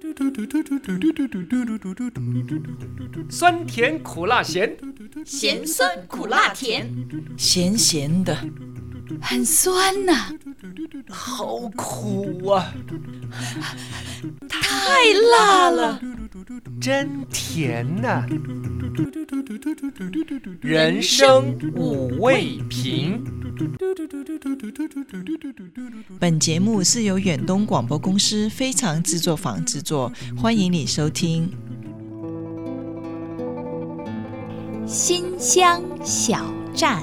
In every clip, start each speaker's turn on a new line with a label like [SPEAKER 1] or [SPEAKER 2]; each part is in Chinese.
[SPEAKER 1] 酸甜苦辣咸，
[SPEAKER 2] 咸酸苦辣甜，
[SPEAKER 3] 咸咸的，很酸呐，
[SPEAKER 1] 好苦啊，
[SPEAKER 3] 太辣了，
[SPEAKER 1] 真甜呐。人生五味瓶。
[SPEAKER 3] 本节目是由远东广播公司非常制作坊制作，欢迎你收听。
[SPEAKER 2] 馨香小站。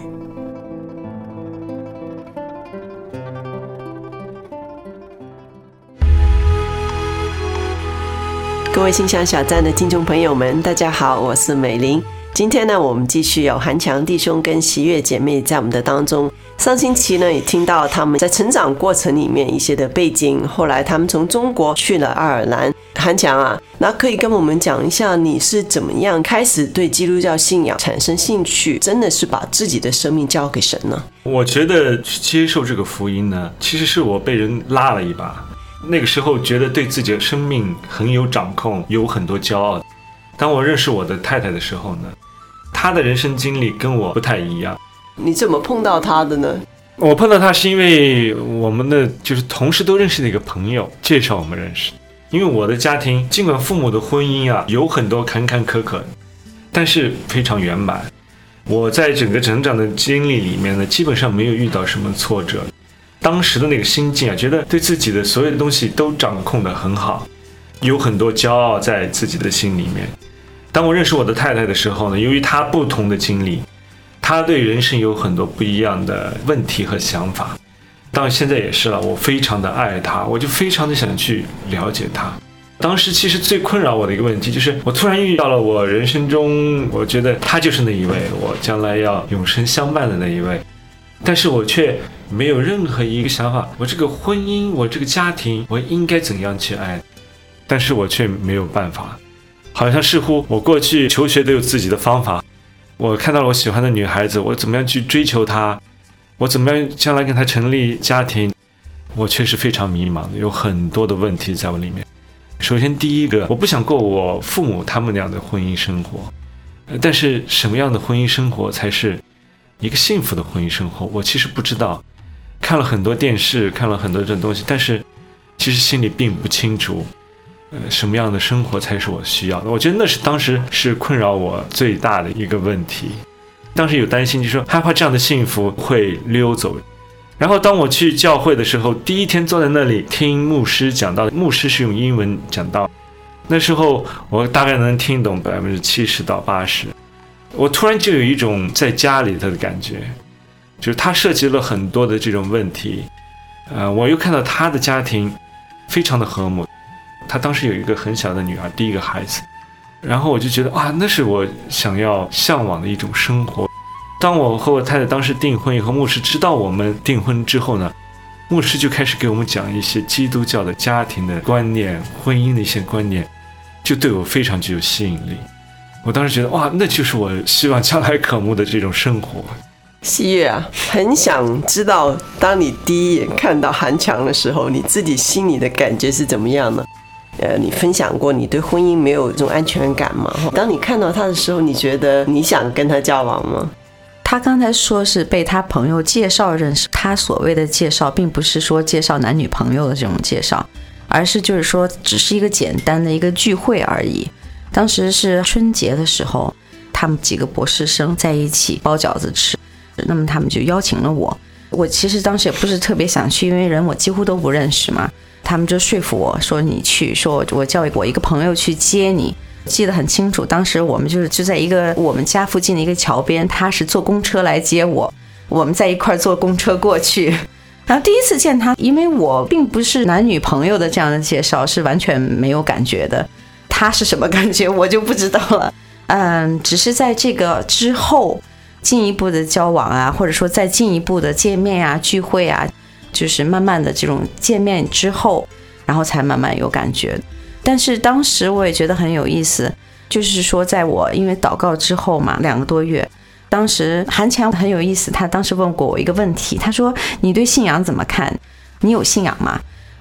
[SPEAKER 4] 各位馨香小站的听众朋友们，大家好，我是美玲。今天呢，我们继续有韩强弟兄跟喜悦姐妹在我们的当中。上星期呢，也听到他们在成长过程里面一些的背景，后来他们从中国去了爱尔兰。韩强啊，那可以跟我们讲一下，你是怎么样开始对基督教信仰产生兴趣，真的是把自己的生命交给神呢？
[SPEAKER 5] 我觉得接受这个福音呢，其实是我被人拉了一把。那个时候觉得对自己的生命很有掌控，有很多骄傲。当我认识我的太太的时候呢，她的人生经历跟我不太一样。
[SPEAKER 4] 你怎么碰到她的呢？
[SPEAKER 5] 我碰到她是因为我们的就是同事都认识的一个朋友介绍我们认识。因为我的家庭尽管父母的婚姻啊有很多坎坎坷坷，但是非常圆满。我在整个成长的经历里面呢，基本上没有遇到什么挫折。当时的那个心境啊，觉得对自己的所有的东西都掌控得很好，有很多骄傲在自己的心里面。当我认识我的太太的时候呢，由于她不同的经历，她对人生有很多不一样的问题和想法。到现在也是了，我非常的爱她，我就非常的想去了解她。当时其实最困扰我的一个问题就是，我突然遇到了我人生中，我觉得她就是那一位，我将来要永生相伴的那一位。但是我却没有任何一个想法，我这个婚姻，我这个家庭，我应该怎样去爱？但是我却没有办法，好像似乎我过去求学都有自己的方法，我看到了我喜欢的女孩子，我怎么样去追求她，我怎么样将来跟她成立家庭，我确实非常迷茫，有很多的问题在我里面。首先第一个，我不想过我父母他们那样的婚姻生活，但是什么样的婚姻生活才是一个幸福的婚姻生活，我其实不知道。看了很多电视，看了很多这种东西，但是其实心里并不清楚什么样的生活才是我需要的。我觉得那是当时是困扰我最大的一个问题。当时有担心，就是说害怕这样的幸福会溜走。然后当我去教会的时候，第一天坐在那里听牧师讲道，牧师是用英文讲道，那时候我大概能听懂70%到80%。我突然就有一种在家里的感觉，就是他涉及了很多的这种问题。我又看到他的家庭非常的和睦，他当时有一个很小的女儿，第一个孩子。然后我就觉得那是我想要向往的一种生活。当我和我太太当时订婚以后，牧师知道我们订婚之后呢，牧师就开始给我们讲一些基督教的家庭的观念，婚姻的一些观念，就对我非常具有吸引力。我当时觉得那就是我希望将来渴慕的这种生活。
[SPEAKER 4] 喜悦啊，很想知道当你第一眼看到韩强的时候，你自己心里的感觉是怎么样呢？你分享过你对婚姻没有这种安全感吗？当你看到他的时候，你觉得你想跟他交往吗？
[SPEAKER 6] 他刚才说是被他朋友介绍认识，他所谓的介绍并不是说介绍男女朋友的这种介绍，而是就是说只是一个简单的一个聚会而已。当时是春节的时候，他们几个博士生在一起包饺子吃，那么他们就邀请了我。我其实当时也不是特别想去，因为人我几乎都不认识嘛。他们就说服我说你去，说我叫我一个朋友去接你。记得很清楚，当时我们就在一个我们家附近的一个桥边，他是坐公车来接我，我们在一块坐公车过去。然后第一次见他，因为我并不是男女朋友的这样的介绍，是完全没有感觉的。他是什么感觉我就不知道了。只是在这个之后进一步的交往啊，或者说再进一步的见面啊、聚会啊，就是慢慢的这种见面之后，然后才慢慢有感觉。但是当时我也觉得很有意思，就是说在我因为祷告之后嘛，2个多月，当时韩强很有意思，他当时问过我一个问题，他说你对信仰怎么看？你有信仰吗？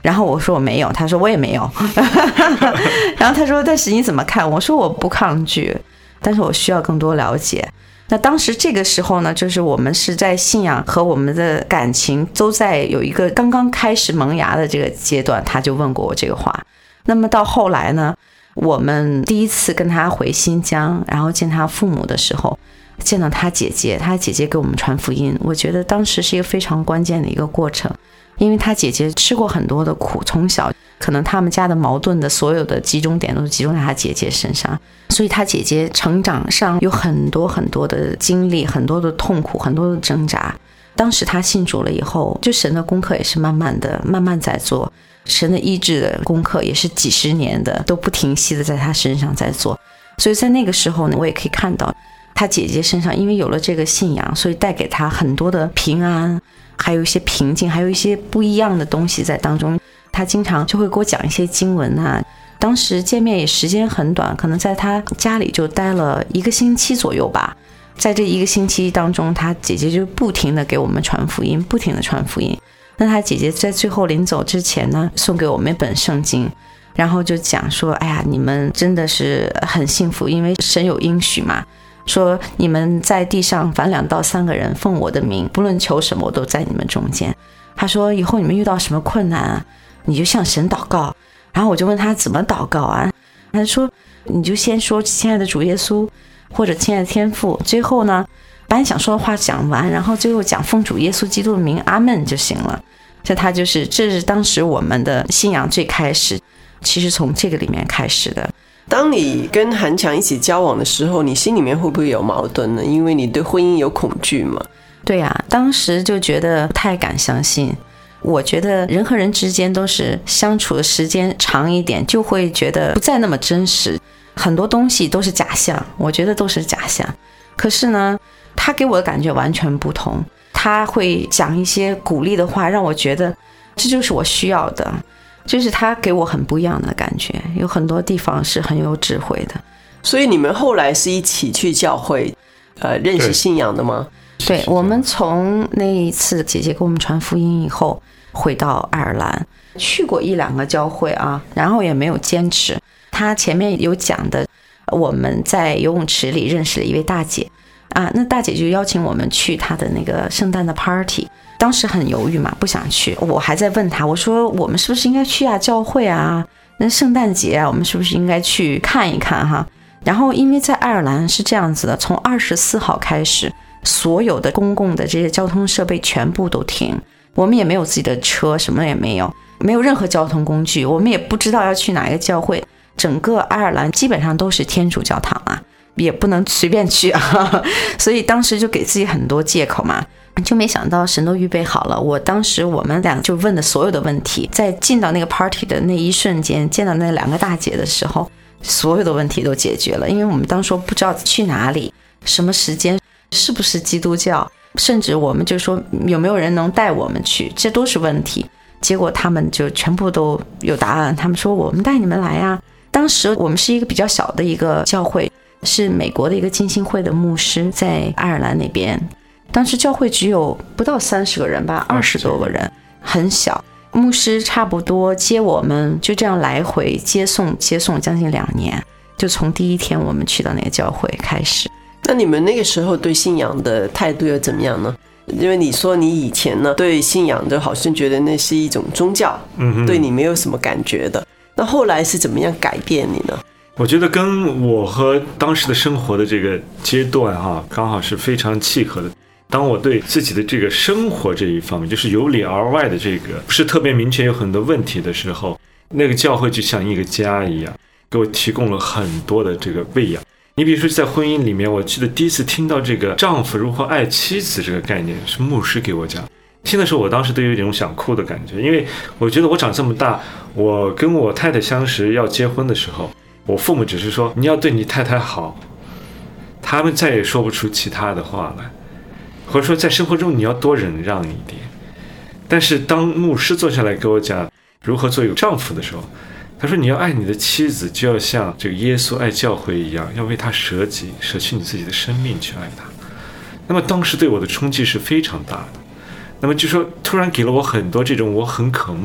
[SPEAKER 6] 然后我说我没有，他说我也没有。然后他说但是你怎么看？我说我不抗拒，但是我需要更多了解。那当时这个时候呢，就是我们是在信仰和我们的感情都在有一个刚刚开始萌芽的这个阶段，他就问过我这个话。那么到后来呢，我们第一次跟他回新疆，然后见他父母的时候，见到他姐姐给我们传福音，我觉得当时是一个非常关键的一个过程。因为他姐姐吃过很多的苦，从小可能他们家的矛盾的所有的集中点都是集中在他姐姐身上，所以他姐姐成长上有很多很多的经历，很多的痛苦，很多的挣扎。当时他信主了以后，就神的功课也是慢慢在做，神的医治的功课也是几十年的都不停息的在他身上在做。所以在那个时候呢，我也可以看到他姐姐身上因为有了这个信仰，所以带给他很多的平安，还有一些平静，还有一些不一样的东西在当中。他经常就会给我讲一些经文啊，当时见面也时间很短，可能在他家里就待了1个星期左右吧。在这1个星期当中，他姐姐就不停的给我们传福音，不停的传福音。那他姐姐在最后临走之前呢，送给我们一本圣经，然后就讲说，哎呀，你们真的是很幸福，因为神有应许嘛，说你们在地上凡2到3个人奉我的名，不论求什么我都在你们中间。他说以后你们遇到什么困难啊，你就向神祷告。然后我就问他怎么祷告啊，他说你就先说亲爱的主耶稣，或者亲爱的天父，最后呢把你想说的话讲完，然后最后讲奉主耶稣基督的名阿们就行了。这是当时我们的信仰最开始，其实从这个里面开始的。
[SPEAKER 4] 当你跟韩强一起交往的时候，你心里面会不会有矛盾呢？因为你对婚姻有恐惧嘛。
[SPEAKER 6] 对啊，当时就觉得不太敢相信。我觉得人和人之间都是相处的时间长一点，就会觉得不再那么真实，很多东西都是假象，我觉得都是假象。可是呢，他给我的感觉完全不同，他会讲一些鼓励的话，让我觉得这就是我需要的，就是他给我很不一样的感觉，有很多地方是很有智慧的。
[SPEAKER 4] 所以你们后来是一起去教会认识信仰的吗？
[SPEAKER 6] 对，我们从那一次姐姐给我们传福音以后，回到爱尔兰，去过1、2个教会啊，然后也没有坚持。他前面有讲的，我们在游泳池里认识了一位大姐啊，那大姐就邀请我们去她的那个圣诞的 party。当时很犹豫嘛，不想去。我还在问她，我说我们是不是应该去啊？教会啊，那圣诞节啊，我们是不是应该去看一看哈？然后因为在爱尔兰是这样子的，从24号开始，所有的公共的这些交通设备全部都停，我们也没有自己的车，什么也没有，没有任何交通工具，我们也不知道要去哪一个教会。整个爱尔兰基本上都是天主教堂啊，也不能随便去啊，所以当时就给自己很多借口嘛，就没想到神都预备好了。我们俩就问的所有的问题，在进到那个 party 的那一瞬间，见到那2个大姐的时候，所有的问题都解决了。因为我们当时不知道去哪里，什么时间，是不是基督教，甚至我们就说有没有人能带我们去，这都是问题。结果他们就全部都有答案，他们说我们带你们来呀。当时我们是一个比较小的一个教会，是美国的一个浸信会的牧师在爱尔兰那边，当时教会只有不到30个人吧，20多个人，很小。牧师差不多接我们就这样来回接送将近2年，就从第一天我们去到那个教会开始。
[SPEAKER 4] 那你们那个时候对信仰的态度又怎么样呢？因为你说你以前呢对信仰就好像觉得那是一种宗教，对你没有什么感觉的，那后来是怎么样改变你呢？
[SPEAKER 5] 我觉得跟我和当时的生活的这个阶段刚好是非常契合的。当我对自己的这个生活这一方面，就是由里而外的这个不是特别明确，有很多问题的时候，那个教会就像一个家一样，给我提供了很多的这个喂养。你比如说在婚姻里面，我记得第一次听到这个丈夫如何爱妻子这个概念是牧师给我讲，听的时候我当时都有一种想哭的感觉，因为我觉得我长这么大，我跟我太太相识要结婚的时候，我父母只是说你要对你太太好，他们再也说不出其他的话来，或者说在生活中你要多忍让一点。但是当牧师坐下来给我讲如何做一个丈夫的时候，他说你要爱你的妻子，就要像这个耶稣爱教会一样，要为他舍己，舍去你自己的生命去爱他。那么当时对我的冲击是非常大的，那么就说突然给了我很多这种我很渴慕的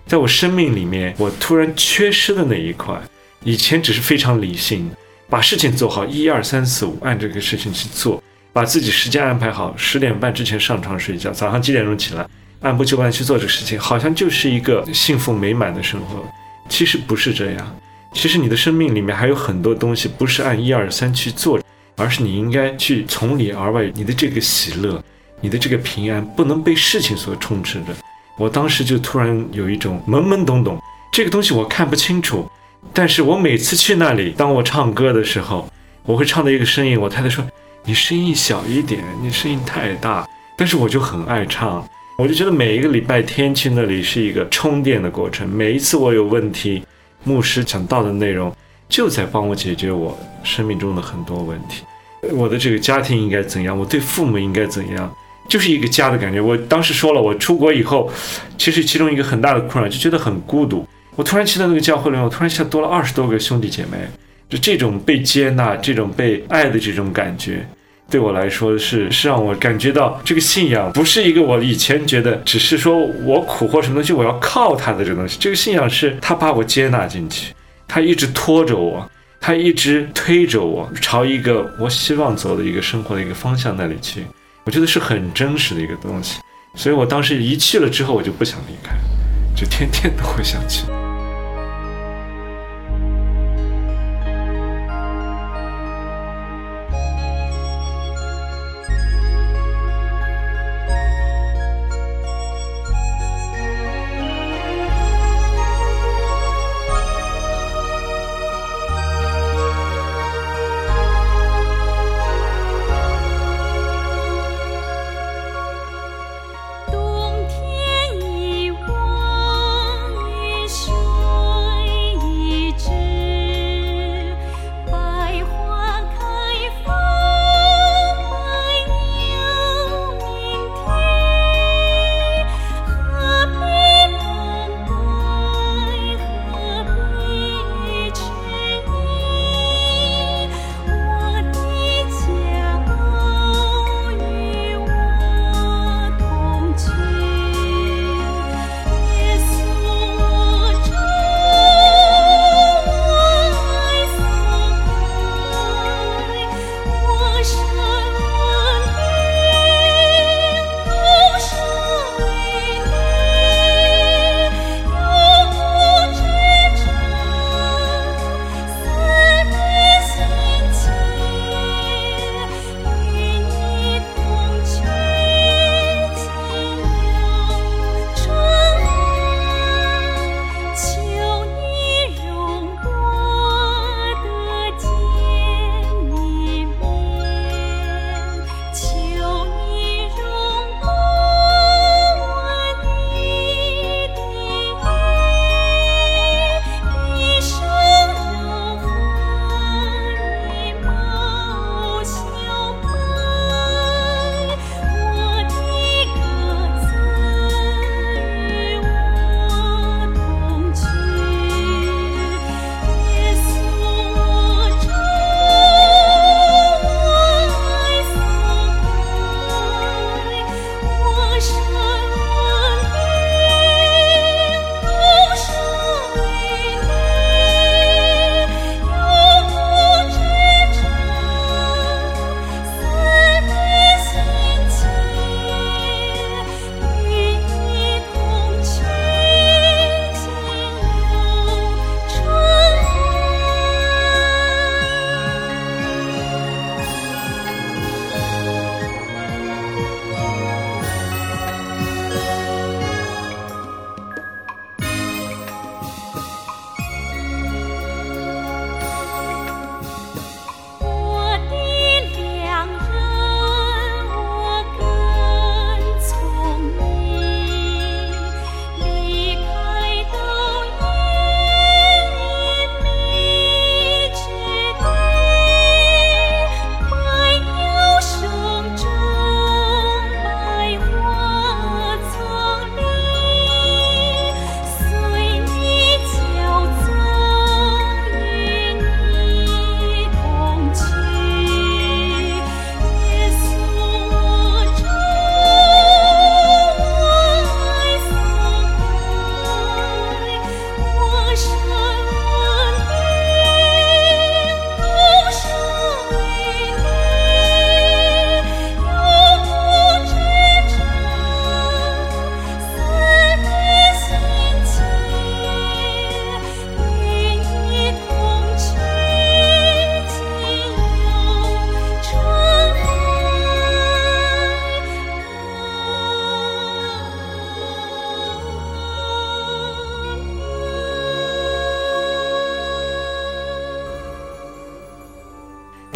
[SPEAKER 5] 在我生命里面我突然缺失的那一块。以前只是非常理性，把事情做好，1、2、3、4、5，按这个事情去做，把自己时间安排好，10点半之前上床睡觉，早上几点钟起来，按部就班去做这个事情，好像就是一个幸福美满的生活。其实不是这样，其实你的生命里面还有很多东西不是按1、2、3去做，而是你应该去从里而外，你的这个喜乐，你的这个平安不能被事情所充斥着。我当时就突然有一种懵懵懂懂，这个东西我看不清楚，但是我每次去那里，当我唱歌的时候，我会唱的一个声音，我太太说你声音小一点，你声音太大，但是我就很爱唱，我就觉得每一个礼拜天去那里是一个充电的过程，每一次我有问题，牧师讲到的内容就在帮我解决我生命中的很多问题。我的这个家庭应该怎样，我对父母应该怎样，就是一个家的感觉。我当时说了，我出国以后其实其中一个很大的困扰就觉得很孤独，我突然去到那个教会里面，我突然多了20多个兄弟姐妹，就这种被接纳，这种被爱的这种感觉，对我来说是让我感觉到这个信仰不是一个我以前觉得只是说我苦或什么东西我要靠他的这个东西，这个信仰是他把我接纳进去，他一直拖着我，他一直推着我朝一个我希望走的一个生活的一个方向那里去，我觉得是很真实的一个东西。所以我当时一去了之后我就不想离开，就天天都会想去。
[SPEAKER 7] 冬天一望雨水。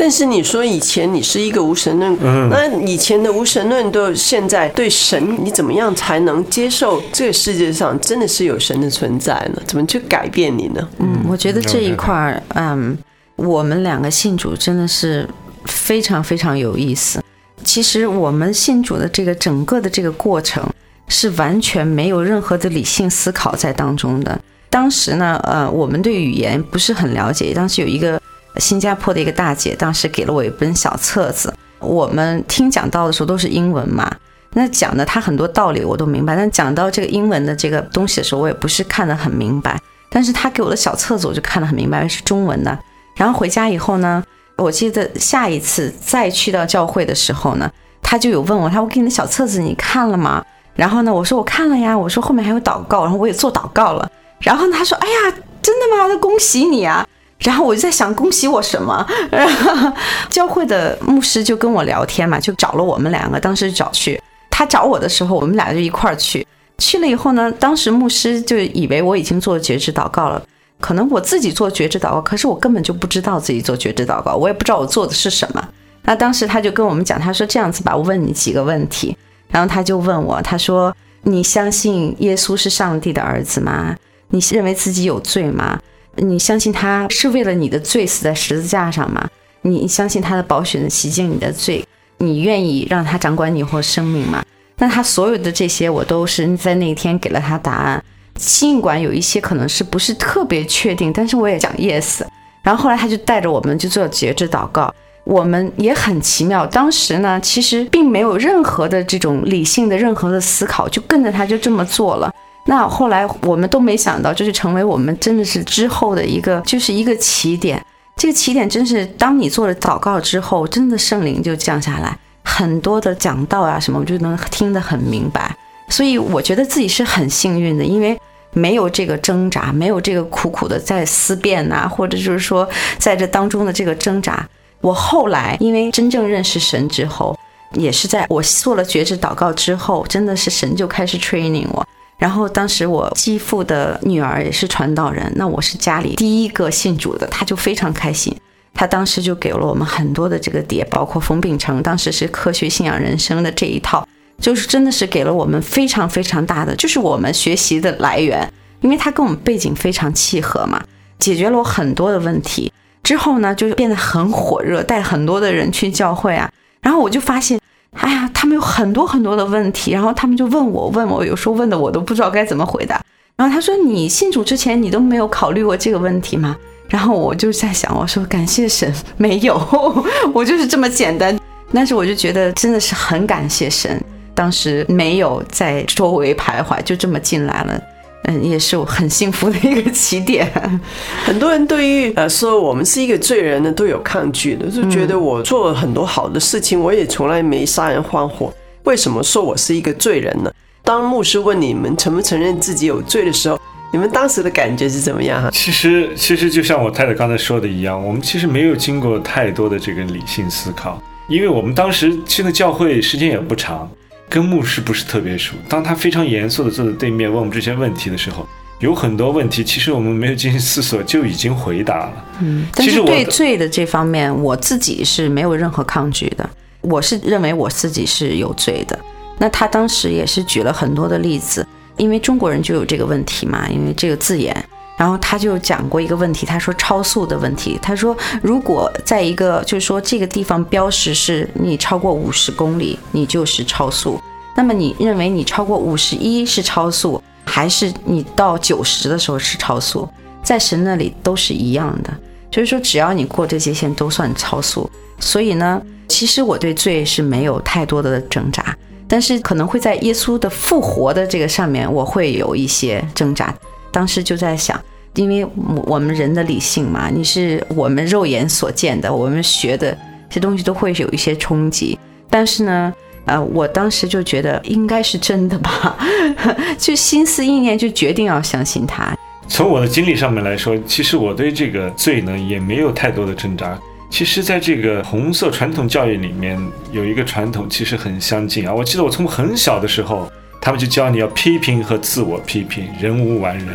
[SPEAKER 4] 但是你说以前你是一个无神论，那以前的无神论到现在对神，你怎么样才能接受这个世界上真的是有神的存在呢？怎么去改变你呢？
[SPEAKER 6] 我觉得这一块我们两个信主真的是非常非常有意思。其实我们信主的这个整个的这个过程是完全没有任何的理性思考在当中的。当时呢我们对语言不是很了解，当时有一个新加坡的一个大姐，当时给了我一本小册子，我们听讲道的时候都是英文嘛，那讲的她很多道理我都明白，但讲到这个英文的这个东西的时候我也不是看得很明白，但是她给我的小册子我就看得很明白，是中文的。然后回家以后呢，我记得下一次再去到教会的时候呢，她就有问我，我给你的小册子你看了吗？然后呢我说我看了呀，我说后面还有祷告，然后我也做祷告了。然后他说哎呀真的吗？恭喜你啊。然后我就在想恭喜我什么。然后教会的牧师就跟我聊天嘛，就找了我们两个，当时找去，他找我的时候我们俩就一块儿去了以后呢，当时牧师就以为我已经做觉知祷告了，可能我自己做觉知祷告，可是我根本就不知道自己做觉知祷告，我也不知道我做的是什么。那当时他就跟我们讲，他说这样子吧，我问你几个问题。然后他就问我，他说你相信耶稣是上帝的儿子吗？你认为自己有罪吗？你相信他是为了你的罪死在十字架上吗？你相信他的宝血洗净你的罪？你愿意让他掌管你以后生命吗？那他所有的这些我都是在那一天给了他答案，尽管有一些可能是不是特别确定，但是我也讲 yes。 然后后来他就带着我们就做觉知祷告，我们也很奇妙，当时呢其实并没有任何的这种理性的任何的思考，就跟着他就这么做了。那后来我们都没想到，这就成为我们真的是之后的一个就是一个起点。这个起点真是当你做了祷告之后，真的圣灵就降下来，很多的讲道啊什么我就能听得很明白。所以我觉得自己是很幸运的，因为没有这个挣扎，没有这个苦苦的在思辨啊，或者就是说在这当中的这个挣扎。我后来因为真正认识神之后，也是在我做了觉知祷告之后，真的是神就开始 training 我。然后当时我继父的女儿也是传道人，那我是家里第一个信主的，他就非常开心，他当时就给了我们很多的这个碟，包括冯秉成当时是科学信仰人生的这一套，就是真的是给了我们非常非常大的，就是我们学习的来源，因为他跟我们背景非常契合嘛，解决了我很多的问题。之后呢就变得很火热，带很多的人去教会啊，然后我就发现哎呀他们有很多很多的问题，然后他们就问我，有时候问的我都不知道该怎么回答。然后他说你信主之前你都没有考虑过这个问题吗？然后我就在想，我说感谢神，没有我就是这么简单。但是我就觉得真的是很感谢神，当时没有在周围徘徊，就这么进来了。也是我很幸福的一个起点。
[SPEAKER 4] 很多人对于说我们是一个罪人呢都有抗拒的，就觉得我做了很多好的事情，我也从来没杀人放火，为什么说我是一个罪人呢？当牧师问你们承不承认自己有罪的时候，你们当时的感觉是怎么样？其
[SPEAKER 5] 实就像我太太刚才说的一样，我们其实没有经过太多的这个理性思考，因为我们当时去的教会时间也不长，跟牧师不是特别熟。当他非常严肃的坐在对面问我们这些问题的时候，有很多问题其实我们没有进行思索就已经回答了。
[SPEAKER 6] 但是对罪的这方面我自己是没有任何抗拒的，我是认为我自己是有罪的。那他当时也是举了很多的例子，因为中国人就有这个问题嘛，因为这个字眼，然后他就讲过一个问题，他说超速的问题，他说如果在一个就是说这个地方标识是你超过50公里你就是超速，那么你认为你超过51是超速，还是你到90的时候是超速？在神那里都是一样的，就是说只要你过这界限都算超速。所以呢其实我对罪是没有太多的挣扎，但是可能会在耶稣的复活的这个上面我会有一些挣扎。当时就在想，因为我们人的理性嘛，你是我们肉眼所见的，我们学的这东西都会有一些冲击。但是呢我当时就觉得应该是真的吧就心思意念就决定要相信他。
[SPEAKER 5] 从我的经历上面来说，其实我对这个罪呢也没有太多的挣扎。其实在这个红色传统教育里面有一个传统其实很相近啊。我记得我从很小的时候他们就教你要批评和自我批评，人无完人。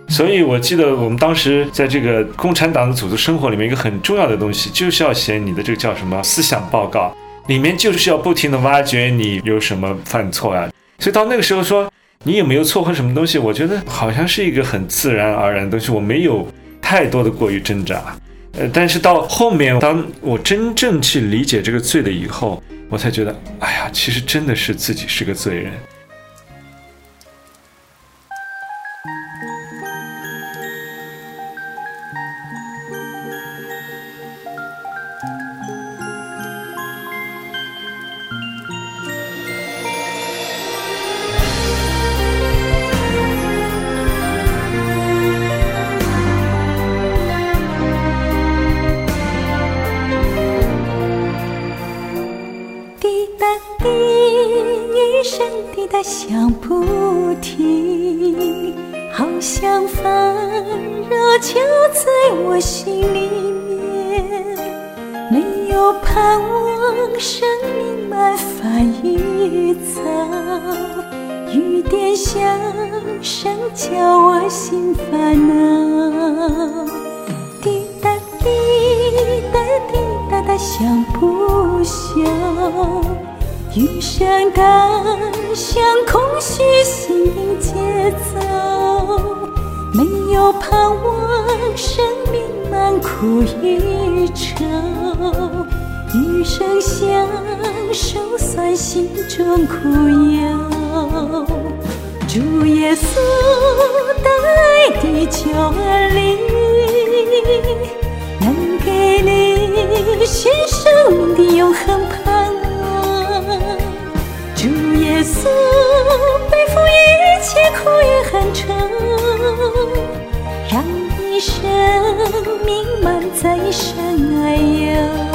[SPEAKER 5] 所以我记得我们当时在这个共产党的组织生活里面，一个很重要的东西就是要写你的这个叫什么思想报告，里面就是要不停的挖掘你有什么犯错啊。所以到那个时候说你有没有错或什么东西，我觉得好像是一个很自然而然的东西，我没有太多的过于挣扎。但是到后面当我真正去理解这个罪的以后，我才觉得哎呀，其实真的是自己是个罪人。
[SPEAKER 7] 响不停，好像烦热就在我心里面，没有盼望，生命满发育燥，雨点响声叫我心烦恼，滴答滴答滴答答响不响，雨声大像空虚心灵节奏，没有盼望，生命满苦与愁，雨声响手酸心中苦忧，主耶稣的爱地久而立，能给你新生命的永恒盼望，主耶稣背负一切苦与恨愁，让你生命满载深爱忧。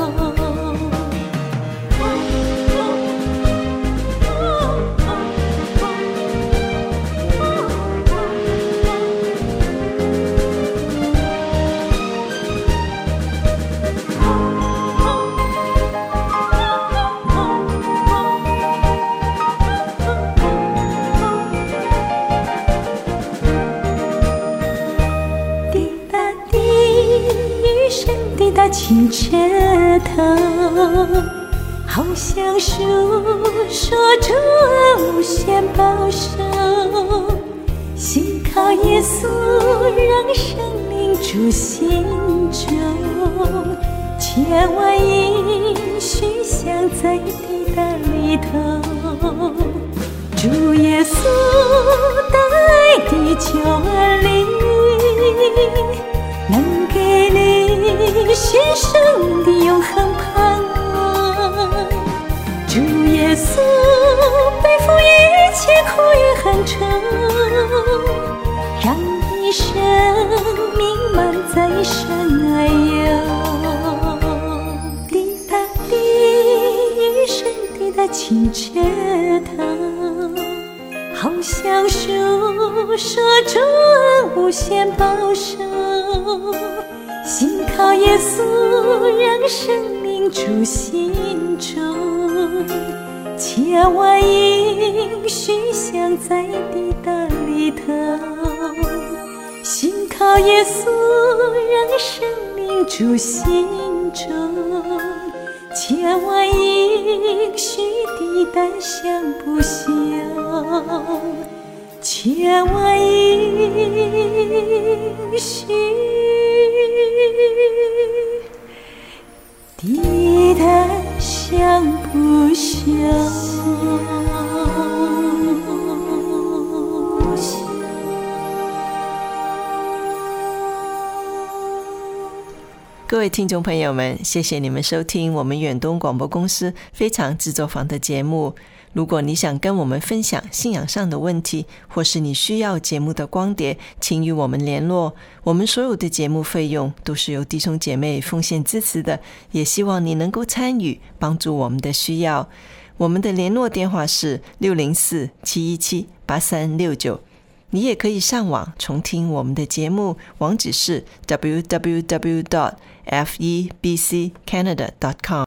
[SPEAKER 7] 清澈透，好像诉说主无限保守，信靠耶稣让生命住心中，千万应许想在地的里头，主耶稣的爱地久而立，能给你新生命的永恒盼望，主耶稣背负一切苦与恨愁，让你生命满载深爱忧，滴答滴雨声滴答清澈透，好像诉说主恩无限保守，信靠耶稣让生命住心中，千万应许想在地的里头，信靠耶稣让生命住心中，千万应许地带想不想，千万应许地带想不想。
[SPEAKER 3] 各位听众朋友们，谢谢你们收听我们远东广播公司非常制作坊的节目。如果你想跟我们分享信仰上的问题，或是你需要节目的光碟，请与我们联络。我们所有的节目费用都是由弟兄姐妹奉献支持的，也希望你能够参与，帮助我们的需要。我们的联络电话是604-717-8369。你也可以上网重听我们的节目，网址是 www.febccanada.com。